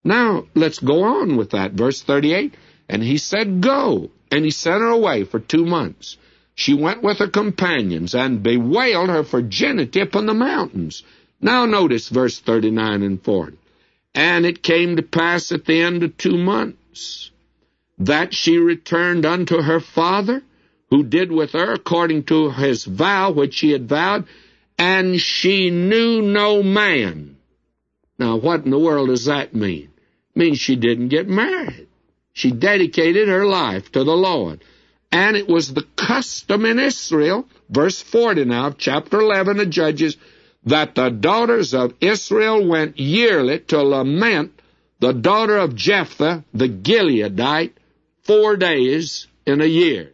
Now, let's go on with that. Verse 38, and he said, Go. And he sent her away for 2 months. She went with her companions and bewailed her virginity upon the mountains. Now notice verse 39 and 40. And it came to pass at the end of 2 months that she returned unto her father, who did with her according to his vow which she had vowed, and she knew no man. Now, what in the world does that mean? It means she didn't get married. She dedicated her life to the Lord. And it was the custom in Israel, verse 40 now, chapter 11 of Judges, that the daughters of Israel went yearly to lament the daughter of Jephthah, the Gileadite, 4 days in a year.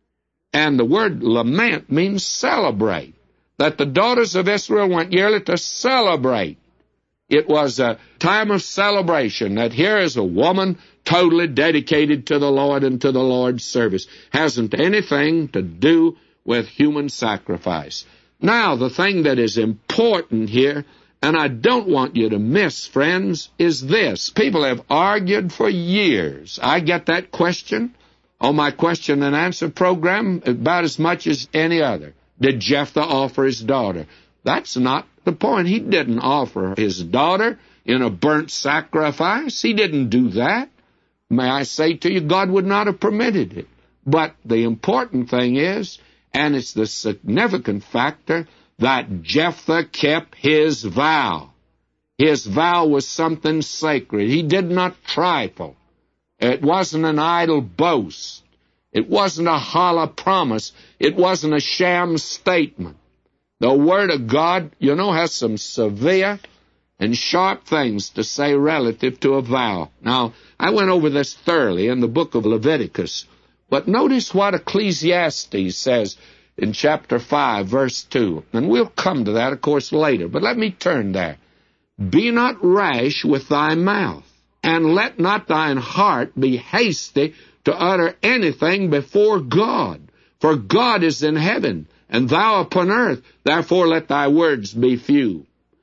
And the word lament means celebrate. That the daughters of Israel went yearly to celebrate. It was a time of celebration, that here is a woman totally dedicated to the Lord and to the Lord's service. Hasn't anything to do with human sacrifice. Now, the thing that is important here, and I don't want you to miss, friends, is this. People have argued for years. I get that question on my question and answer program about as much as any other. Did Jephthah offer his daughter? That's not the point. He didn't offer his daughter in a burnt sacrifice. He didn't do that. May I say to you, God would not have permitted it. But the important thing is, and it's the significant factor, that Jephthah kept his vow. His vow was something sacred. He did not trifle. It wasn't an idle boast. It wasn't a hollow promise. It wasn't a sham statement. The Word of God, has some severe and sharp things to say relative to a vow. Now, I went over this thoroughly in the book of Leviticus, but notice what Ecclesiastes says in chapter 5, verse 2. And we'll come to that, of course, later, but let me turn there. Be not rash with thy mouth, and let not thine heart be hasty to utter anything before God. For God is in heaven, and thou upon earth, therefore let thy words be few.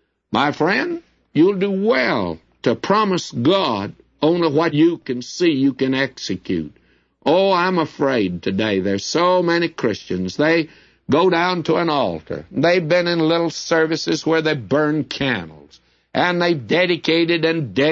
My friend, you'll do well to promise God only what you can see you can execute. Oh, I'm afraid today there's so many Christians, they go down to an altar. They've been in little services where they burn candles, and they've dedicated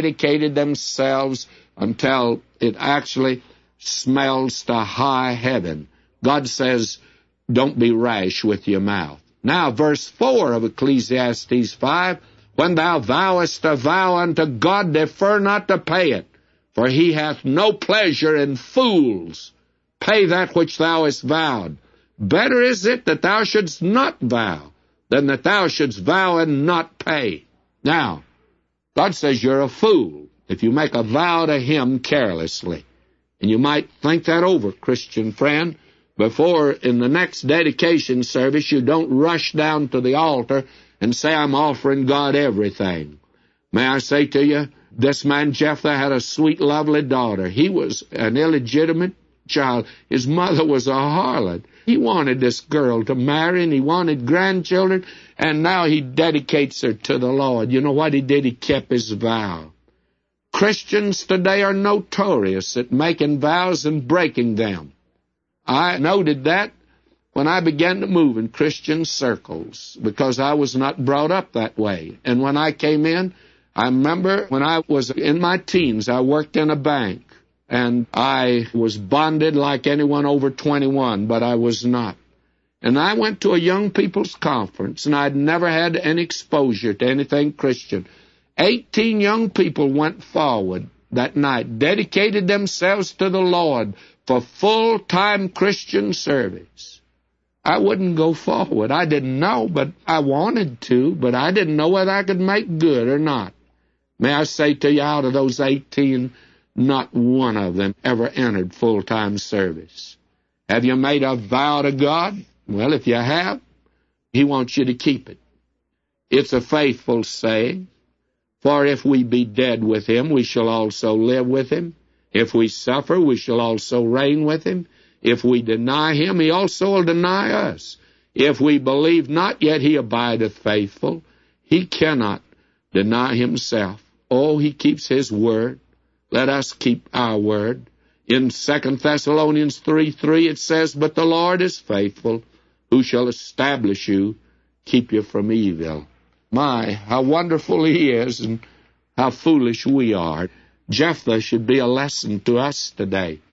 themselves until it actually smells to high heaven. God says, don't be rash with your mouth. Now, verse 4 of Ecclesiastes 5, when thou vowest a vow unto God, defer not to pay it, for he hath no pleasure in fools. Pay that which thou hast vowed. Better is it that thou shouldst not vow, than that thou shouldst vow and not pay. Now, God says you're a fool if you make a vow to him carelessly. And you might think that over, Christian friend, before in the next dedication service you don't rush down to the altar and say, I'm offering God everything. May I say to you, this man Jephthah had a sweet, lovely daughter. He was an illegitimate child. His mother was a harlot. He wanted this girl to marry, and he wanted grandchildren, and now he dedicates her to the Lord. You know what he did? He kept his vow. Christians today are notorious at making vows and breaking them. I noted that when I began to move in Christian circles, because I was not brought up that way. And when I came in, I remember when I was in my teens, I worked in a bank, and I was bonded like anyone over 21, but I was not. And I went to a young people's conference, and I'd never had any exposure to anything Christian. 18 young people went forward that night, dedicated themselves to the Lord for full-time Christian service. I wouldn't go forward. I didn't know, but I wanted to, but I didn't know whether I could make good or not. May I say to you, out of those 18, not one of them ever entered full-time service. Have you made a vow to God? Well, if you have, he wants you to keep it. It's a faithful saying, for if we be dead with him, we shall also live with him. If we suffer, we shall also reign with him. If we deny him, he also will deny us. If we believe not, yet he abideth faithful. He cannot deny himself. Oh, he keeps his word. Let us keep our word. In 2 Thessalonians 3:3 it says, "But the Lord is faithful, who shall establish you, keep you from evil." My, how wonderful he is and how foolish we are. Jephthah should be a lesson to us today.